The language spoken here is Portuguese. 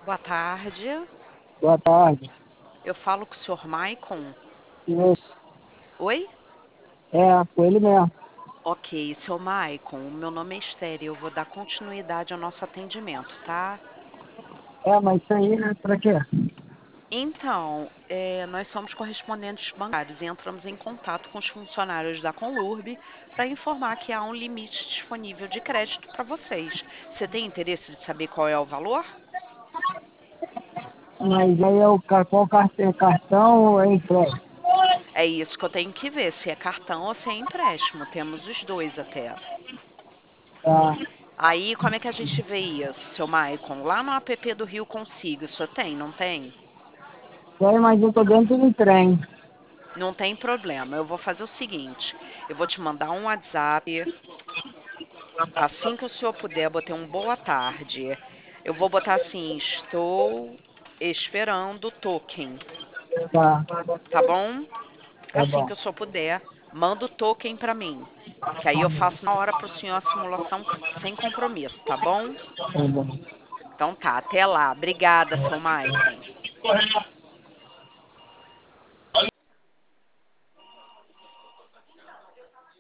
Boa tarde. Boa tarde. Eu falo com o senhor Maicon. Isso. Oi? Com ele mesmo. Ok, seu Maicon, meu nome é Estéreo. Eu vou dar continuidade ao nosso atendimento, tá? Mas isso aí, né? Pra quê? Então, nós somos correspondentes bancários e entramos em contato com os funcionários da Conlurb para informar que há um limite disponível de crédito para vocês. Você tem interesse de saber qual é o valor? Mas aí é qual cartão, cartão ou é empréstimo? É isso que eu tenho que ver, se é cartão ou se é empréstimo. Temos os dois até. Tá. Aí, como é que a gente vê isso, seu Maicon? Lá no app do Rio Consigo, isso tem, não tem? Tem, mas eu tô dentro do trem. Não tem problema. Eu vou fazer o seguinte: eu vou te mandar um WhatsApp. Assim que o senhor puder, botei um boa tarde. Eu vou botar assim: estou esperando o token, Tá. tá bom? Tá Assim que bom. o senhor puder, manda o token para mim. Que aí eu faço na hora para o senhor a simulação sem compromisso, tá bom? Tá bom. Então tá, até lá. Obrigada, seu Maicon.